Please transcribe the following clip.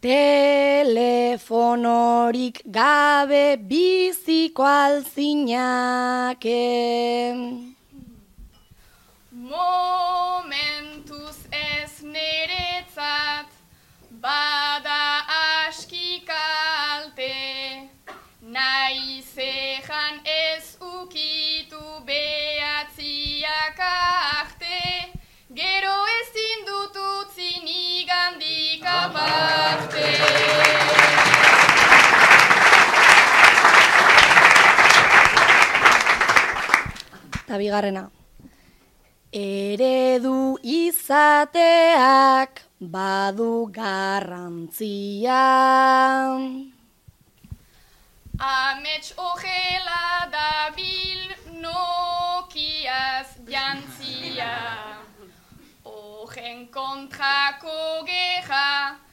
telefonorik gabe biziko alzinake. Momentuz ez neretzat, bada aski kalte, naiz ejan ez ukitu behatziak arte, gero ezin dut utzi nigandik aparte. Eta bigarrena. Eredu izateak badu garrantzia. Amets ojela dabil Nokiaz jantzia, ojen kontrako geha